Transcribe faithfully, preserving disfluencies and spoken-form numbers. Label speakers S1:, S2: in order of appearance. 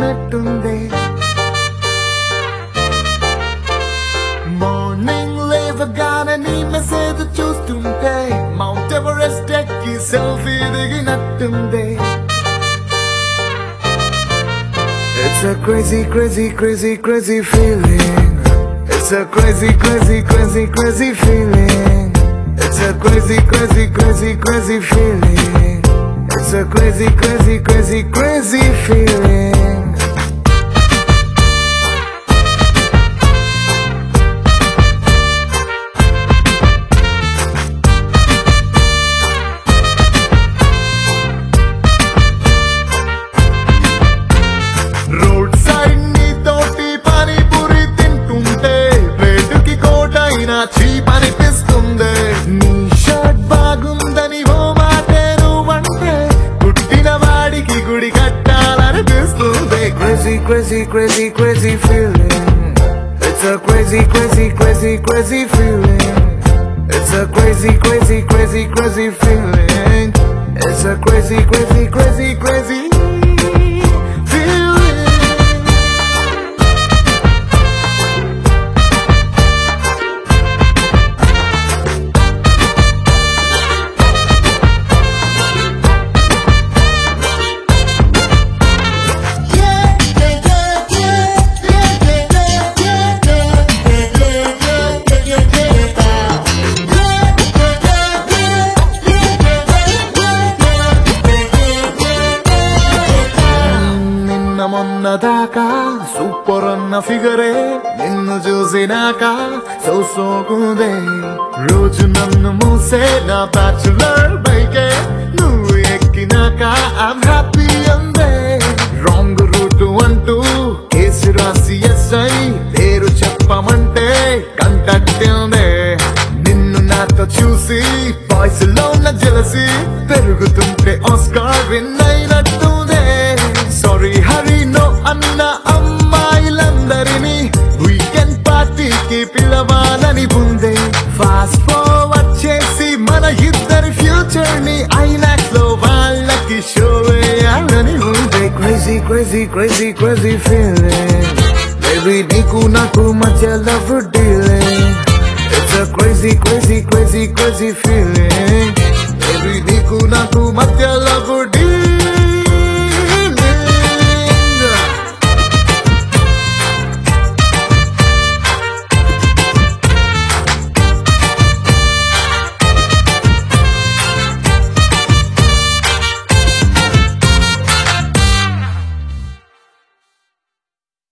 S1: అన్నట్టుంది మార్నింగ్ లేవగానే నీ మెసేజ్ చూస్తుంటే మౌంట్ ఎవరెస్ట్ ఎక్కి సెల్ఫీ దిగినట్టుంది It's a crazy, crazy, crazy, crazy feeling. It's a crazy, crazy, crazy, crazy feeling. It's a crazy, crazy, crazy, crazy feeling. It's a crazy, crazy, crazy, crazy feeling. Road side ni toti pani puri tintunte veduki kota ina cheap anipistundi nee shirt bagundani o maate nuvante puttina vaadiki gudi kattalanipistundi crazy crazy crazy crazy feeling it's a crazy crazy crazy crazy feeling it's a crazy crazy crazy crazy feeling it's a crazy crazy crazy crazy మొన్నదాకా super అన్న ఫిగరే నిన్ను చూసినాక so సోగుదే రోజు నన్ను మూసే నా bachelor బైకే నువ్వు ఎక్కినాక ఐమ్ హ్యాపీ అందే రాంగ్ రూట్ అంటూ కేసు రాసి ఎస్ఐ పేరు చెప్పమంటే కంటట్టిందే నిన్ను నాతో చూసి బాయ్స్ లో ఉన్న జెలసీ పెరుగుతుంటే ఆస్కార్ విన్ అయినట్టుందే సారీ హరి నో అన్న అమ్మాయిలందరినీ వీకెండ్ పార్టీకి పిలవాలని ఉంది ఫాస్ట్ ఫార్వర్డ్ చేసి మన ఇద్దరి ఫ్యూచర్ ని ఐనాక్స్ లో వాళ్ళకి షో వేయాలని ఉంది crazy crazy crazy crazy feeling baby నీకు నాకు మధ్య love dealing it's a crazy crazy crazy crazy feeling baby నీకు నాకు మధ్య లవ్